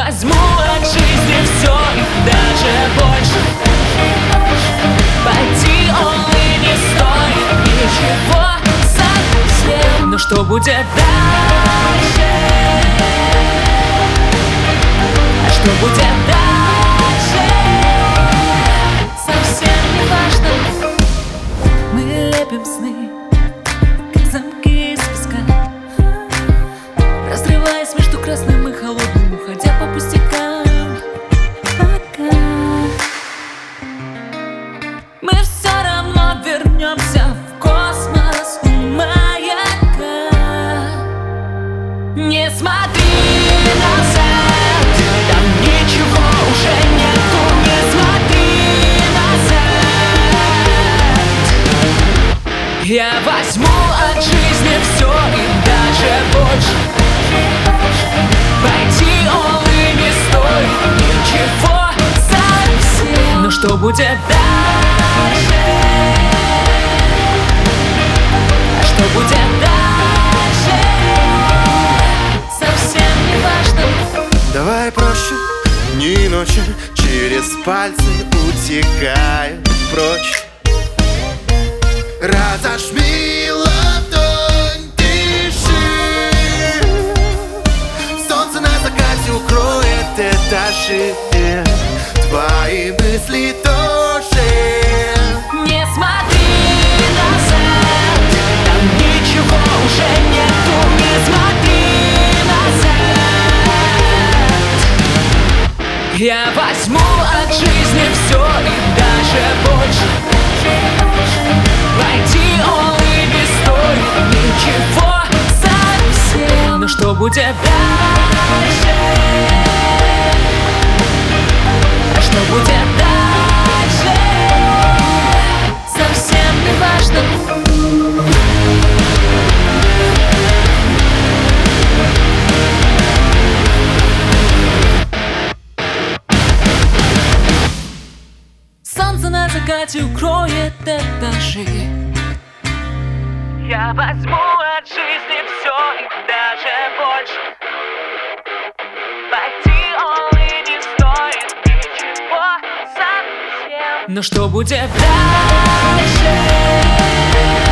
возьму от жизни все и даже больше. Пойти all-in не стоит ничего совсем. Но что будет дальше? А что будет дальше? Совсем не важно. Мы лепим сны, как замки из песка, разрываясь между красным и холодным, уходя по пустякам. Пока мы все равно вернемся в космос у маяка. Не смотри назад, там ничего уже нету. Не смотри назад. Я возьму от жизни все и даже больше. Пойти all-in не стоит ничего совсем. Но что будет дальше? А что будет дальше? Совсем не важно. Давай проще, дни и ночи через пальцы утекают прочь. Разожми ладонь, дыши. Солнце на закате укроет этажи. Твои мысли тоже. Не смотри назад, там ничего уже нету. Не смотри назад. Я возьму от жизни все и даже больше. Пойти all-in не стоит ничего совсем. Но что будет дальше? А что будет дальше? Совсем не важно. Солнце на закате укроет этажи. Я возьму от жизни все и даже больше. Пойти all-in не стоит ничего совсем. Но что будет дальше?